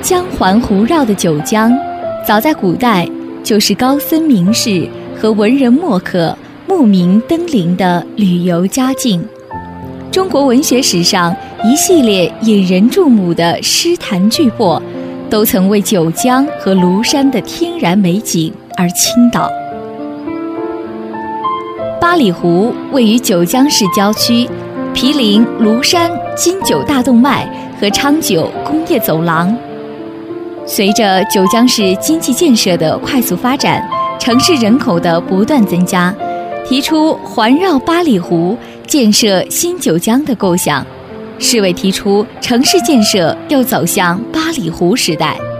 江环湖绕的九江，早在古代就是高僧名士和文人墨客慕名登临的旅游佳境。中国文学史上一系列引人注目的诗坛巨擘，都曾为九江和庐山的天然美景而倾倒。八里湖位于九江市郊区，毗邻庐山金九大动脉和昌九工业走廊。随着九江市经济建设的快速发展，城市人口的不断增加，提出环绕八里湖建设新九江的构想，是为提出城市建设又走向八里湖时代。